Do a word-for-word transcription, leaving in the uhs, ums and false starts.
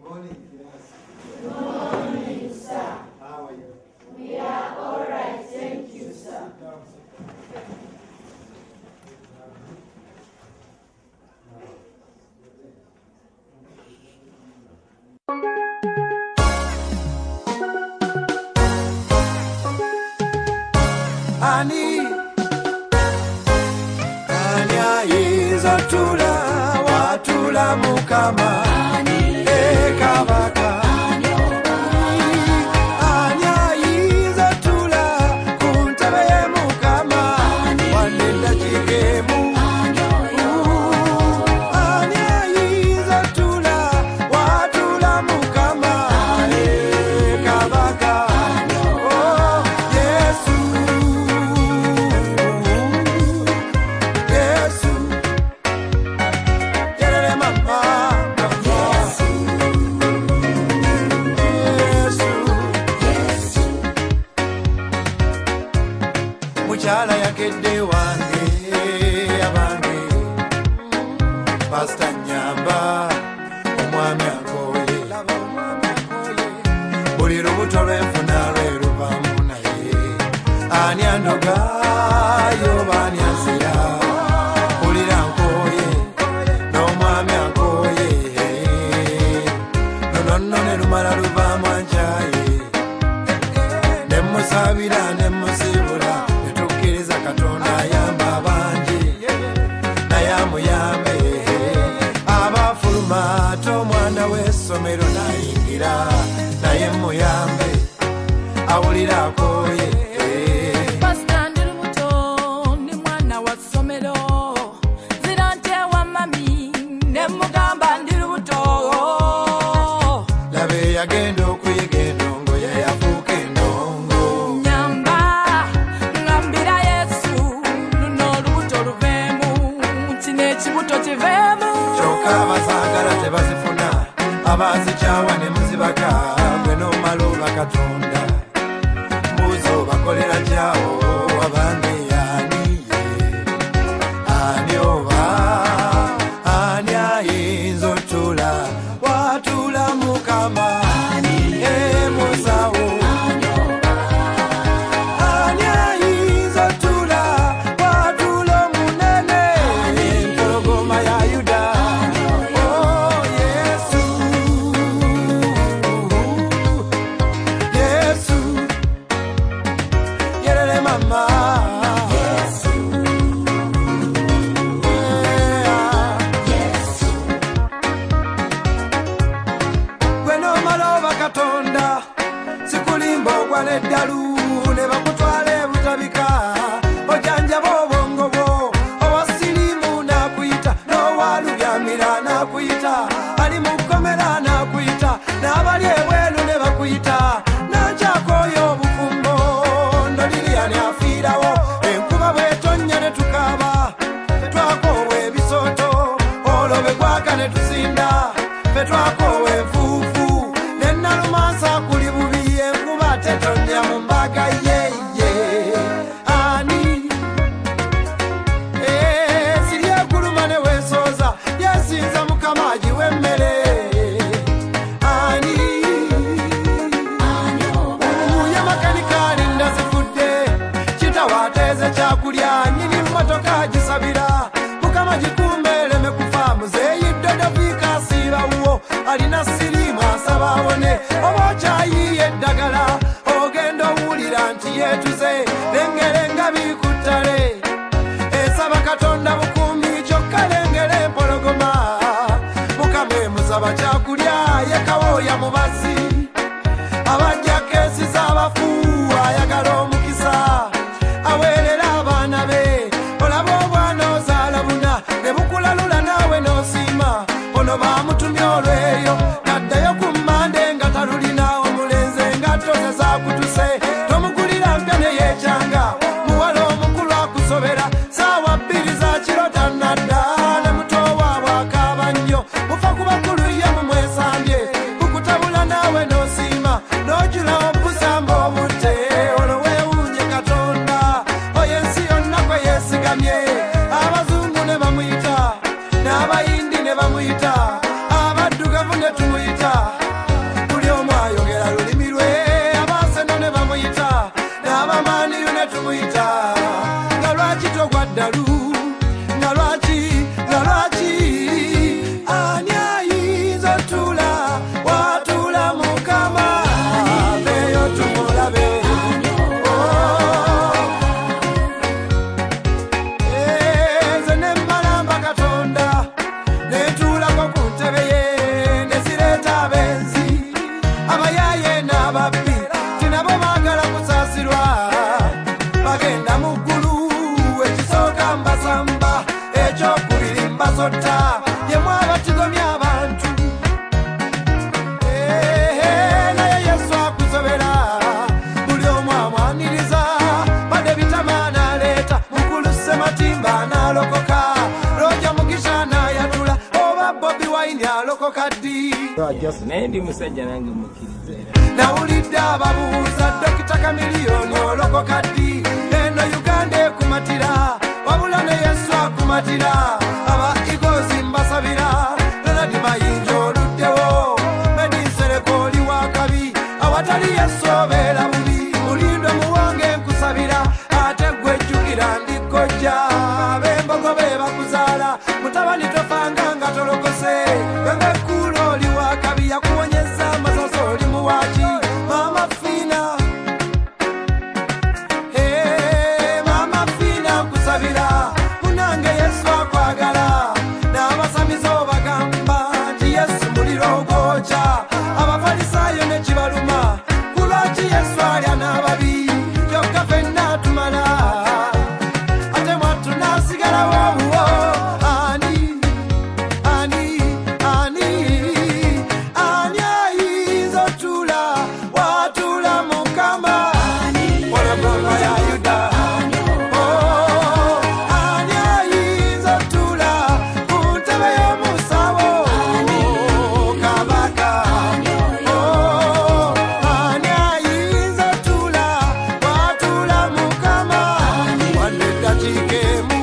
Morning, Good morning, sir. How are you? We are all right, thank you, sir. Ani Anya izotula watula mukama ekabaka Anya izotula kuntebe ye mukama wanenda kigemu Anya izotula watula mukama ekabaka Oh Yesu Muchala yakedde wange abange Pastor Nyamba omwami akoye buli lubuto lwenfuna lweruvamu naye ani andoga yoba ani azira bulira nkoye n'omwami akoye nonono ne lumala luvamu anjaye nemusabira nemusibula Katonda ayamba abangi naye amuyambe abafuluma ate omwana w'essomero nayingira naye muyambe awulira akoye Pastor ndi lubuto ndi mwana wa ssomero zira ntewa mami ne mugamba ndi lubuto labe yagenda okuyiga endongo yayafuuka endongo kyokka abazaagala tebazifuna abazikyawa ne muzibaka gwe n'omala oba Katonda mbuuza obakolera kyawo abange ani ye ani oba ani ayinza otula watula mukama emusawo ani ayinza otula watula omunene empologoma ya Yuda oh Yesu Yesu yerere mama Yesu Yesu gwe n'omala oba Katonda sikulimba ogwala eddalu ne bakutwala ebutabika ojanjaba obwongo bwo owasirimu nakuyita n'owalubyamira nakuyita ali mu kkomera nakuyita n'abali ebweru ne bakuyita nankyakoyo obufumbo ndoliriyani afiirawo enkuba bwetonnya ne tukaaba fetwakoowa ebisooto olobe gwaka ne tuzinda fetwakoowa enfuufu ne nalumansa kuli bubi enkuba tetonnya mu mbaga yeye ani eh siri ekuluma ne weesooza yesinza mukama agiwa emmere ani omuye makanika alinda zifudde kitawateeze kyakulya nyini mmotoka agisabira mukama gikuume ereme kufa muzeeyi dodoviika asiibawuwo alina sirimu asaba awone oba okyayiiye eddagala ogenda owulira nti yeetuze lengere nga bikuttale esaba Katonda bukuumi kyokka lengere empologoma mukama emusaba kyakulya yekawooya mubazi abajja keesi z'abafu ayagala omukisa aweerera abaana be olaba obwana ozaala buna ne bukulalula naawe n'osiima ono baamutumya olw'eryo kaddayo ku mmande nga talulina omulenzi engatto ze zaakutuse tomugulira mpya ne yeekyanga muwala omukulu akusobera saawa bbiri za kiro tannadda ne muto waabwe akaaba nnyo mufa ku bakulu ye mumwesambye kukutabula naawe n'osiima n'ojula obusamba obutte olwo weewuunye Katonda oyo ensi yonna kwe yeesigamye abazungu ne bamuyita n'abayindi ne bamuyita abaddugavu ne tumuyita kaddi nendi musajja nange mukkirize nawulidde ababuuza dokita Kamiliyoni oloko kaddi eno Uganda ekumatira wabula ne Yesu akumatira aba igozi mbasabira Leonard Mayinja oluddewo Medinsereko oli wakabi awatali Yesu obeera bubi mulindwe muwange nkusabira ate gwe jjukira ndikojja b'embogo be bakuzaala mutabani tofanga nga tolokose ng'ekkuula oli wakabi yakuwonyeza amasaso oli muwaaki Mama Fina hey, Mama Fina nkusabira munange Yesu akwagala n'abasamizo bagamba nti Yesu muliro ogwokya abafalisaayo ne kibaluma kulwaki Yesu alya n'ababi kyokka ffenna tumala ate mwattu n'asigalawo wuwo ani ani ani ani ayinza otuula watuula Mukama walagomba ya Yuda Oh, ani ayinza otuula ku ntebe y'omusawo Kabaka Oh, ani ayinza otuula watuula Mukama wadde eddakiika emu